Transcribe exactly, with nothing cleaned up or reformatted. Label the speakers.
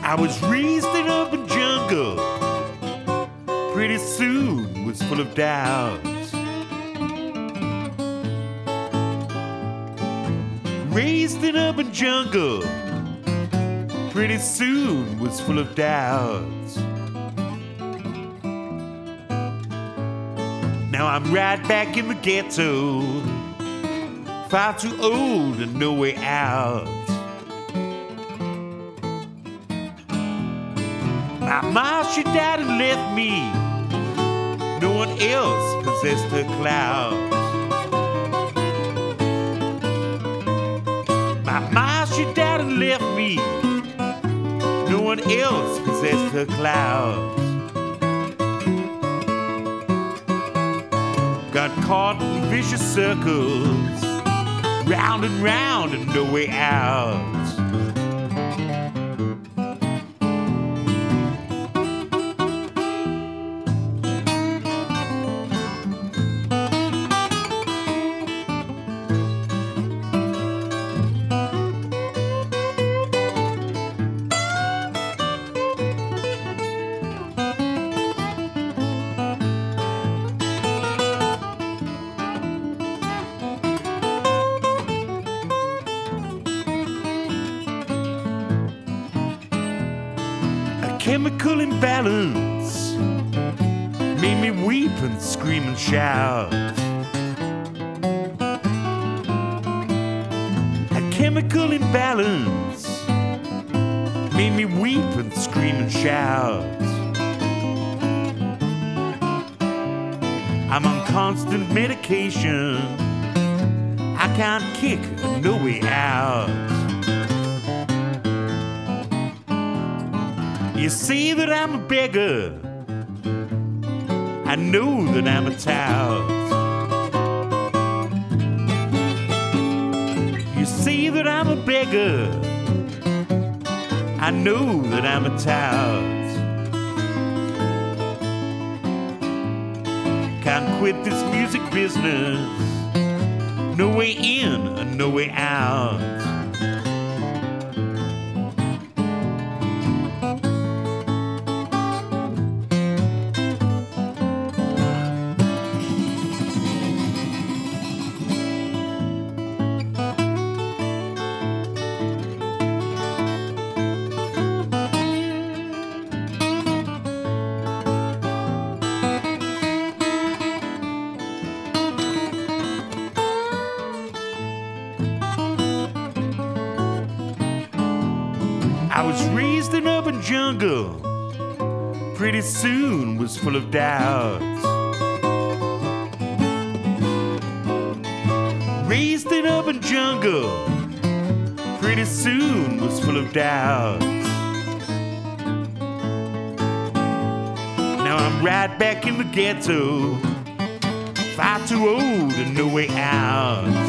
Speaker 1: I was raised in urban jungle, pretty soon was full of doubts. Raised in urban jungle, pretty soon was full of doubts. Now I'm right back in the ghetto, far too old and no way out. My ma, she died and left me. No one else possessed her clouds. My ma, she died and left me. No one else possessed her clouds. Got caught in vicious circles, round and round and no way out. Chemical imbalance made me weep and scream and shout. A chemical imbalance made me weep and scream and shout. I'm on constant medication, I can't kick no way out. You see that I'm a beggar, I know that I'm a tout. You see that I'm a beggar, I know that I'm a tout. Can't quit this music business, no way in and no way out. I was raised in urban jungle, pretty soon was full of doubts. Raised in urban jungle, pretty soon was full of doubts. Now I'm right back in the ghetto, far too old and no way out.